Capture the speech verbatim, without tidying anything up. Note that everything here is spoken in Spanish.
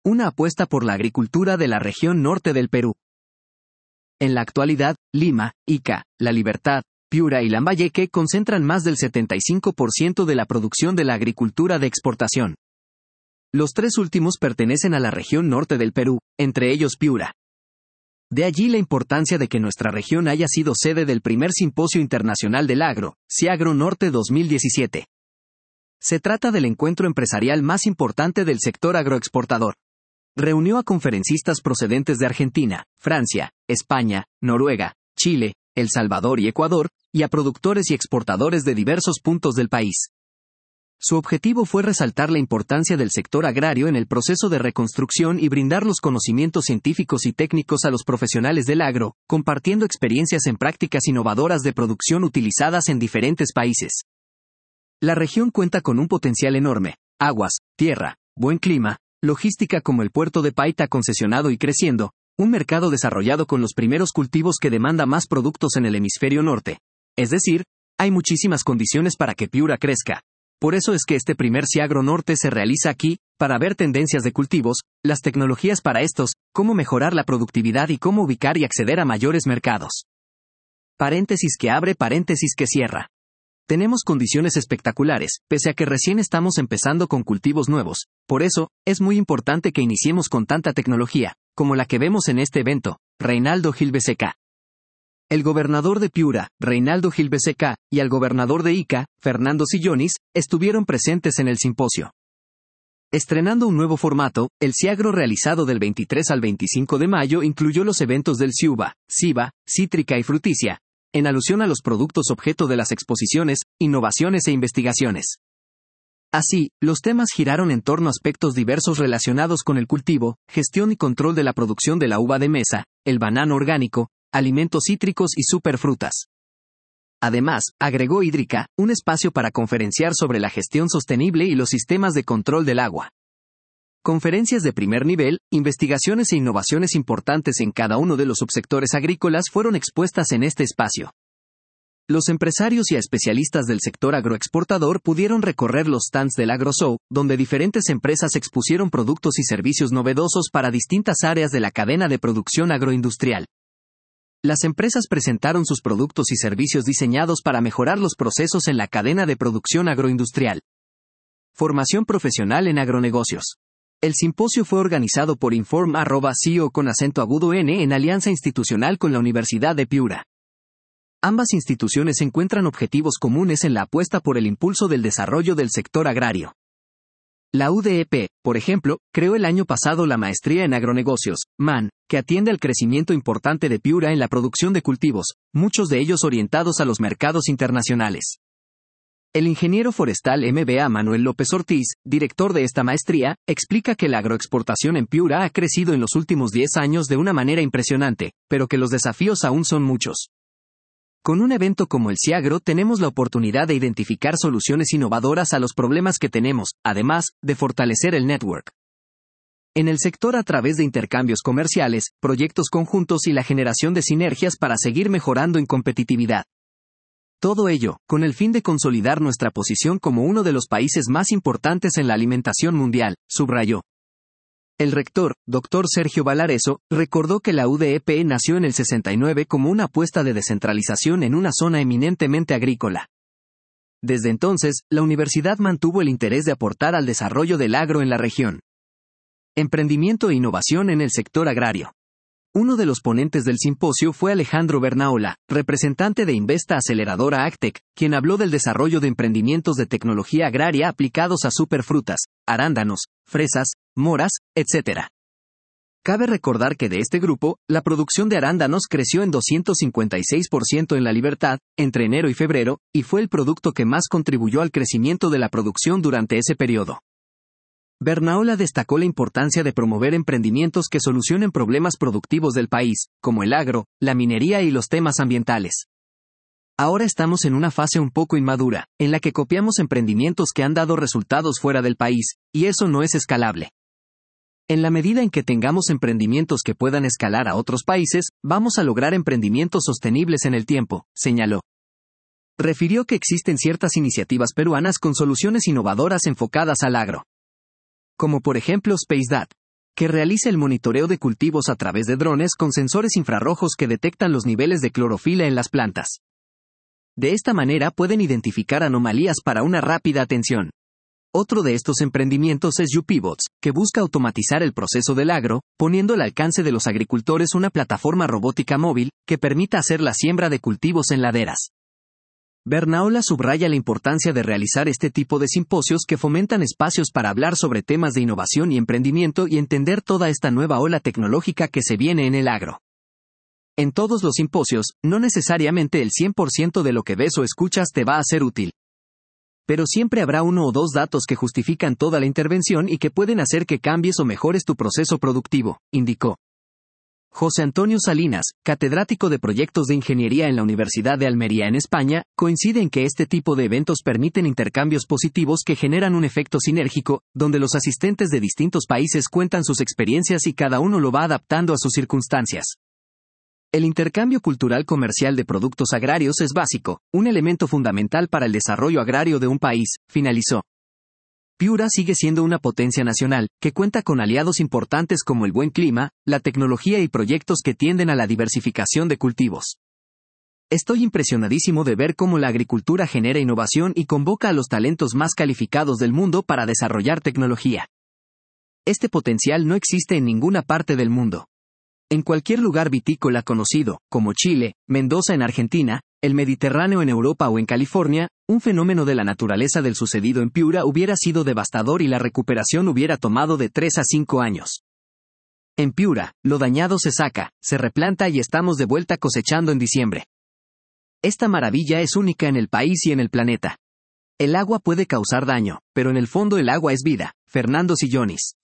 una apuesta por la agricultura de la región norte del Perú. En la actualidad, Lima, Ica, La Libertad, Piura y Lambayeque concentran más del setenta y cinco por ciento de la producción de la agricultura de exportación. Los tres últimos pertenecen a la región norte del Perú, entre ellos Piura. De allí la importancia de que nuestra región haya sido sede del primer Simposio Internacional del Agro, Ciagro Norte dos mil diecisiete. Se trata del encuentro empresarial más importante del sector agroexportador. Reunió a conferencistas procedentes de Argentina, Francia, España, Noruega, Chile, El Salvador y Ecuador, y a productores y exportadores de diversos puntos del país. Su objetivo fue resaltar la importancia del sector agrario en el proceso de reconstrucción y brindar los conocimientos científicos y técnicos a los profesionales del agro, compartiendo experiencias en prácticas innovadoras de producción utilizadas en diferentes países. La región cuenta con un potencial enorme: aguas, tierra, buen clima, logística como el puerto de Paita concesionado y creciendo, un mercado desarrollado con los primeros cultivos que demanda más productos en el hemisferio norte. Es decir, hay muchísimas condiciones para que Piura crezca. Por eso es que este primer Ciagro Norte se realiza aquí, para ver tendencias de cultivos, las tecnologías para estos, cómo mejorar la productividad y cómo ubicar y acceder a mayores mercados. Paréntesis que abre, paréntesis que cierra. Tenemos condiciones espectaculares, pese a que recién estamos empezando con cultivos nuevos. Por eso, es muy importante que iniciemos con tanta tecnología, como la que vemos en este evento. Reinaldo Gil Becerra. El gobernador de Piura, Reinaldo Gil Becerra, y el gobernador de Ica, Fernando Sillonis, estuvieron presentes en el simposio. Estrenando un nuevo formato, el Ciagro realizado del veintitrés al veinticinco de mayo incluyó los eventos del Ciuba, Ciba, Cítrica y Fruticia, en alusión a los productos objeto de las exposiciones, innovaciones e investigaciones. Así, los temas giraron en torno a aspectos diversos relacionados con el cultivo, gestión y control de la producción de la uva de mesa, el banano orgánico, alimentos cítricos y superfrutas. Además, agregó Hídrica, un espacio para conferenciar sobre la gestión sostenible y los sistemas de control del agua. Conferencias de primer nivel, investigaciones e innovaciones importantes en cada uno de los subsectores agrícolas fueron expuestas en este espacio. Los empresarios y especialistas del sector agroexportador pudieron recorrer los stands del AgroShow, donde diferentes empresas expusieron productos y servicios novedosos para distintas áreas de la cadena de producción agroindustrial. Las empresas presentaron sus productos y servicios diseñados para mejorar los procesos en la cadena de producción agroindustrial. Formación profesional en agronegocios. El simposio fue organizado por Inform arroba C I O con acento agudo N en alianza institucional con la Universidad de Piura. Ambas instituciones encuentran objetivos comunes en la apuesta por el impulso del desarrollo del sector agrario. La U D E P, por ejemplo, creó el año pasado la Maestría en Agronegocios, M A N, que atiende al crecimiento importante de Piura en la producción de cultivos, muchos de ellos orientados a los mercados internacionales. El ingeniero forestal M B A Manuel López Ortiz, director de esta maestría, explica que la agroexportación en Piura ha crecido en los últimos diez años de una manera impresionante, pero que los desafíos aún son muchos. Con un evento como el Ciagro tenemos la oportunidad de identificar soluciones innovadoras a los problemas que tenemos, además de fortalecer el network en el sector a través de intercambios comerciales, proyectos conjuntos y la generación de sinergias para seguir mejorando en competitividad. Todo ello, con el fin de consolidar nuestra posición como uno de los países más importantes en la alimentación mundial, subrayó. El rector, doctor Sergio Valareso, recordó que la U D E P nació en el sesenta y nueve como una apuesta de descentralización en una zona eminentemente agrícola. Desde entonces, la universidad mantuvo el interés de aportar al desarrollo del agro en la región. Emprendimiento e innovación en el sector agrario. Uno de los ponentes del simposio fue Alejandro Bernaola, representante de Investa Aceleradora Actec, quien habló del desarrollo de emprendimientos de tecnología agraria aplicados a superfrutas, arándanos, fresas, moras, etcétera. Cabe recordar que de este grupo, la producción de arándanos creció en doscientos cincuenta y seis por ciento en La Libertad, entre enero y febrero, y fue el producto que más contribuyó al crecimiento de la producción durante ese periodo. Bernaola destacó la importancia de promover emprendimientos que solucionen problemas productivos del país, como el agro, la minería y los temas ambientales. Ahora estamos en una fase un poco inmadura, en la que copiamos emprendimientos que han dado resultados fuera del país, y eso no es escalable. En la medida en que tengamos emprendimientos que puedan escalar a otros países, vamos a lograr emprendimientos sostenibles en el tiempo, señaló. Refirió que existen ciertas iniciativas peruanas con soluciones innovadoras enfocadas al agro, como por ejemplo SpaceDat. que realiza el monitoreo de cultivos a través de drones con sensores infrarrojos que detectan los niveles de clorofila en las plantas. De esta manera pueden identificar anomalías para una rápida atención. Otro de estos emprendimientos es YouPivots, que busca automatizar el proceso del agro, poniendo al alcance de los agricultores una plataforma robótica móvil que permita hacer la siembra de cultivos en laderas. Bernaola subraya la importancia de realizar este tipo de simposios que fomentan espacios para hablar sobre temas de innovación y emprendimiento y entender toda esta nueva ola tecnológica que se viene en el agro. En todos los simposios, no necesariamente el cien por ciento de lo que ves o escuchas te va a ser útil. Pero siempre habrá uno o dos datos que justifican toda la intervención y que pueden hacer que cambies o mejores tu proceso productivo, indicó. José Antonio Salinas, catedrático de Proyectos de Ingeniería en la Universidad de Almería en España, coincide en que este tipo de eventos permiten intercambios positivos que generan un efecto sinérgico, donde los asistentes de distintos países cuentan sus experiencias y cada uno lo va adaptando a sus circunstancias. El intercambio cultural comercial de productos agrarios es básico, un elemento fundamental para el desarrollo agrario de un país, finalizó. Piura sigue siendo una potencia nacional, que cuenta con aliados importantes como el buen clima, la tecnología y proyectos que tienden a la diversificación de cultivos. Estoy impresionadísimo de ver cómo la agricultura genera innovación y convoca a los talentos más calificados del mundo para desarrollar tecnología. Este potencial no existe en ninguna parte del mundo. En cualquier lugar vitícola conocido, como Chile, Mendoza en Argentina, el Mediterráneo en Europa o en California, un fenómeno de la naturaleza del sucedido en Piura hubiera sido devastador y la recuperación hubiera tomado de tres a cinco años. En Piura, lo dañado se saca, se replanta y estamos de vuelta cosechando en diciembre. Esta maravilla es única en el país y en el planeta. El agua puede causar daño, pero en el fondo el agua es vida. Fernando Sillonis.